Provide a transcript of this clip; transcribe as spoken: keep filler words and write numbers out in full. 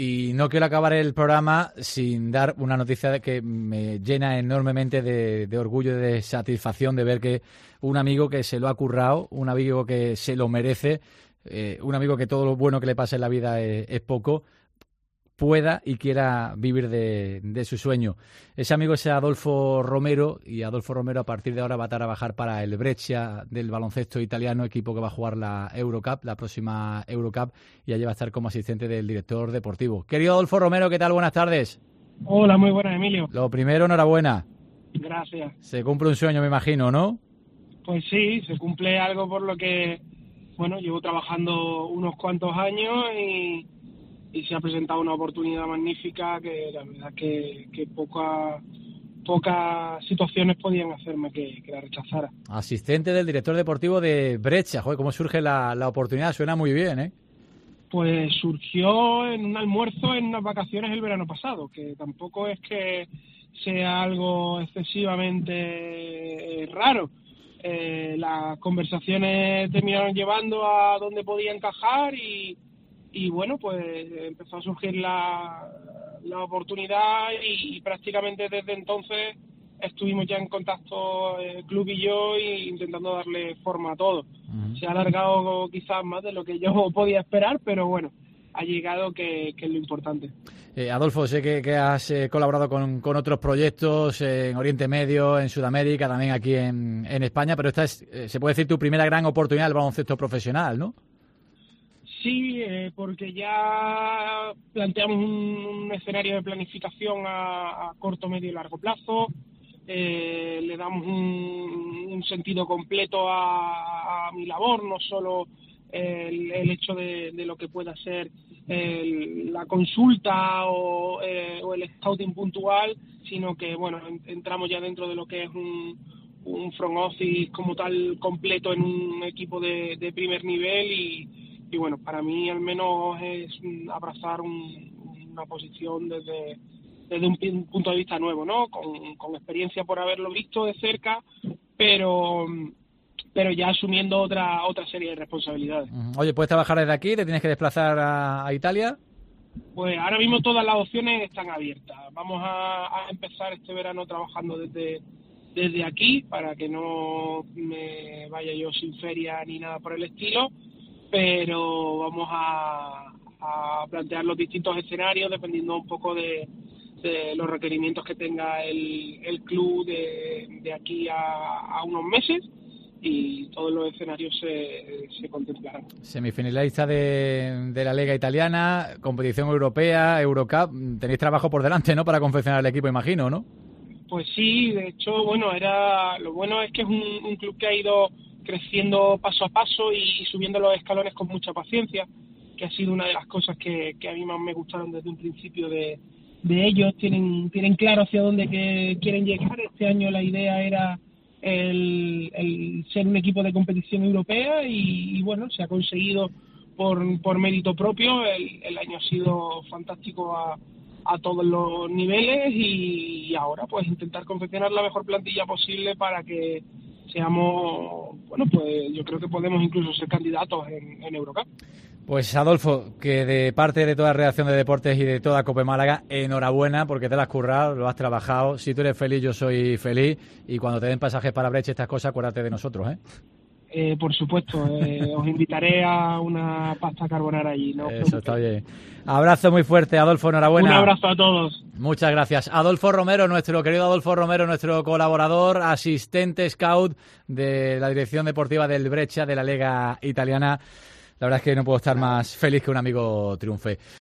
Y no quiero acabar el programa sin dar una noticia que me llena enormemente de, de orgullo y de satisfacción de ver que un amigo que se lo ha currado, un amigo que se lo merece, eh, un amigo que todo lo bueno que le pasa en la vida es, es poco, pueda y quiera vivir de, de su sueño. Ese amigo es Adolfo Romero, y Adolfo Romero a partir de ahora va a trabajar para el Brescia del baloncesto italiano, equipo que va a jugar la Eurocup, la próxima Eurocup, y allí va a estar como asistente del director deportivo. Querido Adolfo Romero, ¿qué tal? Buenas tardes. Hola, muy buenas, Emilio. Lo primero, enhorabuena. Gracias. Se cumple un sueño, me imagino, ¿no? Pues sí, se cumple algo por lo que, bueno, llevo trabajando unos cuantos años y... y se ha presentado una oportunidad magnífica que la verdad que, que poca, pocas situaciones podían hacerme que, que la rechazara. Asistente del director deportivo de Brescia. Joder, ¿cómo surge la, la oportunidad? Suena muy bien, ¿eh? Pues surgió en un almuerzo en unas vacaciones el verano pasado, que tampoco es que sea algo excesivamente raro. Eh, las conversaciones terminaron llevando a donde podía encajar y Y bueno, pues empezó a surgir la, la oportunidad y, y prácticamente desde entonces estuvimos ya en contacto el club y yo y intentando darle forma a todo. Uh-huh. Se ha alargado quizás más de lo que yo podía esperar, pero bueno, ha llegado que, que es lo importante. Eh, Adolfo, sé que, que has eh, colaborado con, con otros proyectos eh, en Oriente Medio, en Sudamérica, también aquí en, en España, pero esta es, eh, se puede decir, tu primera gran oportunidad del baloncesto profesional, ¿no? Sí, eh, porque ya planteamos un, un escenario de planificación a, a corto, medio y largo plazo. Eh, le damos un, un sentido completo a, a mi labor, no solo el, el hecho de, de lo que pueda ser el, la consulta o, eh, o el scouting puntual, sino que bueno, entramos ya dentro de lo que es un, un front office como tal completo en un equipo de, de primer nivel y Y bueno, para mí al menos es abrazar un, una posición desde, desde un punto de vista nuevo, ¿no? Con, con experiencia por haberlo visto de cerca, pero pero ya asumiendo otra otra serie de responsabilidades. Oye, ¿puedes trabajar desde aquí? ¿Te tienes que desplazar a, a Italia? Pues ahora mismo todas las opciones están abiertas. Vamos a, a empezar este verano trabajando desde desde aquí para que no me vaya yo sin feria ni nada por el estilo. Pero vamos a, a plantear los distintos escenarios dependiendo un poco de, de los requerimientos que tenga el, el club de, de aquí a, a unos meses y todos los escenarios se, se contemplarán. Semifinalista de, de la Liga Italiana, competición europea, Eurocup, tenéis trabajo por delante, ¿no?, para confeccionar el equipo, imagino, ¿no? Pues sí, de hecho, bueno, era lo bueno es que es un, un club que ha ido creciendo paso a paso y subiendo los escalones con mucha paciencia, que ha sido una de las cosas que, que a mí más me gustaron desde un principio de, de ellos. Tienen tienen claro hacia dónde que quieren llegar. Este año la idea era el, el ser un equipo de competición europea y, y bueno, se ha conseguido por, por mérito propio. El, el año ha sido fantástico a, a todos los niveles y, y ahora pues intentar confeccionar la mejor plantilla posible para que seamos, bueno, pues yo creo que podemos incluso ser candidatos en, en Eurocup. Pues Adolfo, que de parte de toda la redacción de deportes y de toda Cope Málaga, enhorabuena porque te lo has currado, lo has trabajado. Si tú eres feliz, yo soy feliz. Y cuando te den pasajes para Brescia, estas cosas, acuérdate de nosotros, ¿eh? Eh, por supuesto, eh, os invitaré a una pasta carbonara allí, ¿no? Eso está bien. Abrazo muy fuerte, Adolfo, enhorabuena. Un abrazo a todos. Muchas gracias. Adolfo Romero, nuestro querido Adolfo Romero, nuestro colaborador, asistente scout de la dirección deportiva del Brescia de la Liga Italiana. La verdad es que no puedo estar más feliz que un amigo triunfe.